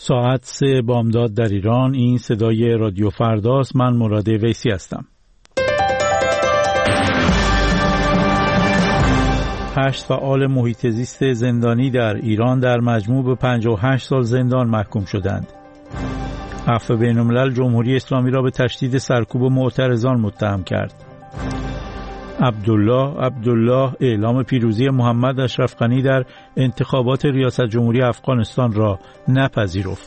ساعت 3 بامداد در ایران. این صدای رادیو فرداست. من مراد ویسی هستم. 8 فعال محیط زیست زندانی در ایران در مجموع به 58 سال زندان محکوم شدند. عفو بین‌الملل جمهوری اسلامی را به تشدید سرکوب معترضان متهم کرد. عبدالله اعلام پیروزی محمد اشرف غنی در انتخابات ریاست جمهوری افغانستان را نپذیرفت.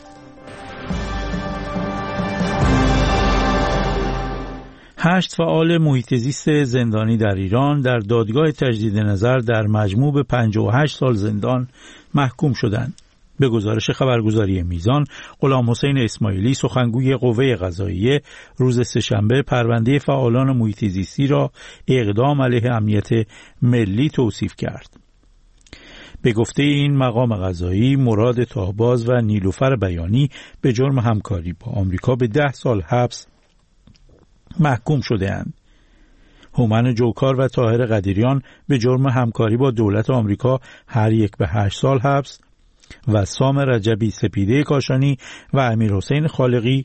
8 فعال محیط زیست زندانی در ایران در دادگاه تجدید نظر در مجموع به 58 سال زندان محکوم شدند. به گزارش خبرگزاری میزان، غلامحسین اسماعیلی سخنگوی قوه قضاییه روز سه‌شنبه پرونده فعالان محیط زیستی را اقدام علیه امنیت ملی توصیف کرد. به گفته این مقام قضایی، مراد تاهباز و نیلوفر بیانی به جرم همکاری با آمریکا به 10 سال حبس محکوم شده‌اند. هومن جوکار و طاهر قدیریان به جرم همکاری با دولت آمریکا هر یک به 8 سال حبس و سام رجبی، سپیده کاشانی و امیرحسین خالقی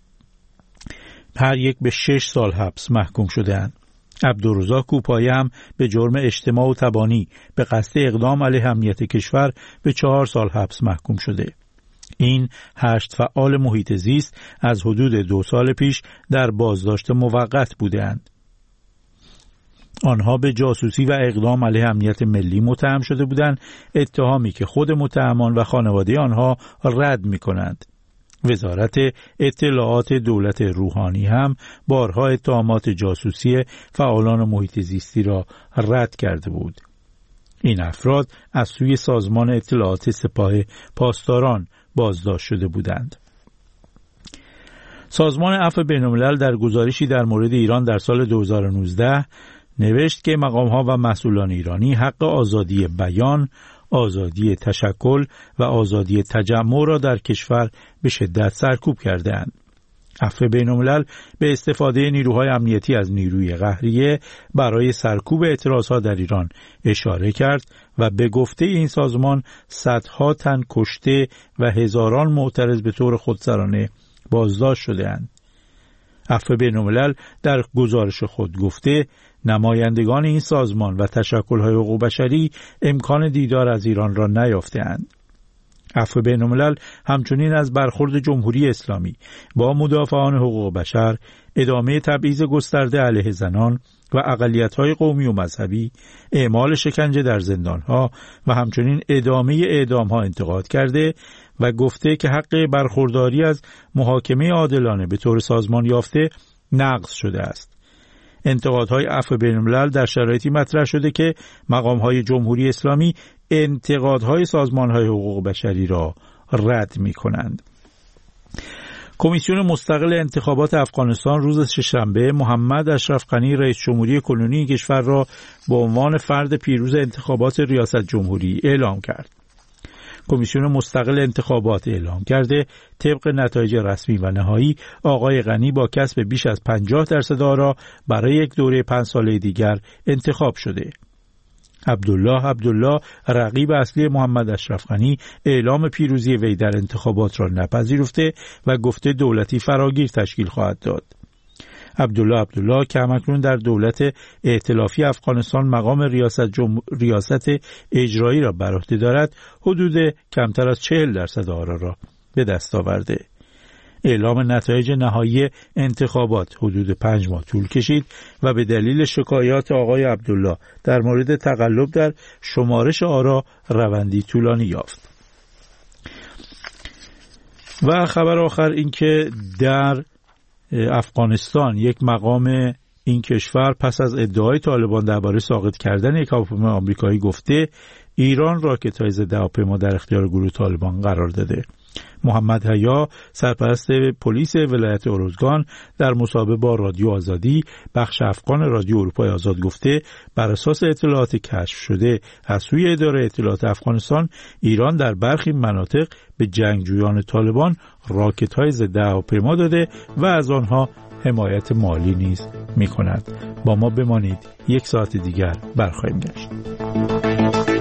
هر یک به 6 سال حبس محکوم شده‌اند. عبدالرزاق کوپایی هم به جرم اجتماع و تبانی به قصد اقدام علیه امنیت کشور به 4 سال حبس محکوم شده. این 8 فعال محیط زیست از حدود 2 سال پیش در بازداشت موقت بودند. آنها به جاسوسی و اقدام علیه امنیت ملی متهم شده بودند، اتهامی که خود متهمان و خانواده آنها رد می‌کنند. وزارت اطلاعات دولت روحانی هم بارها اتهامات جاسوسی فعالان محیط زیستی را رد کرده بود. این افراد از سوی سازمان اطلاعات سپاه پاسداران بازداشت شده بودند. سازمان عفو بین‌الملل در گزارشی در مورد ایران در سال 2019 نوشت که مقام‌ها و مسئولان ایرانی حق آزادی بیان، آزادی تشکل و آزادی تجمع را در کشور به شدت سرکوب کرده‌اند. عفو بین‌الملل به استفاده نیروهای امنیتی از نیروی قهریه برای سرکوب اعتراضها در ایران اشاره کرد و به گفته این سازمان صدها تن کشته و هزاران معترض به طور خودسرانه بازداشت شده‌اند. عفو بین‌الملل در گزارش خود گفته نمایندگان این سازمان و تشکل‌های حقوق بشری امکان دیدار از ایران را نیافته‌اند. عفو بین‌الملل همچنین از برخورد جمهوری اسلامی با مدافعان حقوق بشر، ادامه تبعیض گسترده علیه زنان و اقلیت‌های قومی و مذهبی، اعمال شکنجه در زندان‌ها و همچنین ادامه اعدام‌ها انتقاد کرده و گفته که حق برخورداری از محاکمه عادلانه به طور سازمان یافته نقض شده است. انتقادهای عفو بین‌الملل در شرایطی مطرح شده که مقام‌های جمهوری اسلامی انتقادهای سازمان‌های حقوق بشری را رد می‌کنند. کمیسیون مستقل انتخابات افغانستان روز سه‌شنبه محمد اشرف غنی رئیس جمهوری کنونی کشور را به عنوان فرد پیروز انتخابات ریاست جمهوری اعلام کرد. کمیسیون مستقل انتخابات اعلام کرده طبق نتایج رسمی و نهایی آقای غنی با کسب بیش از 50% آرا برای یک دوره 5 ساله دیگر انتخاب شده. عبدالله رقیب اصلی محمد اشرف غنی اعلام پیروزی وی در انتخابات را نپذیرفته و گفته دولتی فراگیر تشکیل خواهد داد. عبدالله که همکنون در دولت ائتلافی افغانستان مقام ریاست اجرایی را بر عهده دارد، حدود کمتر از 40% آرا را به دست آورده. اعلام نتایج نهایی انتخابات حدود 5 ماه طول کشید و به دلیل شکایات آقای عبدالله در مورد تقلب در شمارش آرا روندی طولانی یافت. و خبر آخر این که در افغانستان یک مقام این کشور پس از ادعای طالبان درباره ساقط کردن یک هواپیمای آمریکایی گفته ایران راکت‌های ضد هواپیما در اختیار گروه طالبان قرار داده. محمد حیا سرپرست پلیس ولایت اروزگان در مصاحبه با رادیو آزادی بخش افغان رادیو اروپای آزاد گفته بر اساس اطلاعات کشف شده از سوی اداره اطلاعات افغانستان ایران در برخی مناطق به جنگجویان طالبان راکت‌های ضد هواپیما داده و از آنها حمایت مالی نیز می‌کند. با ما بمانید، 1 ساعت دیگر برخواهیم گشت.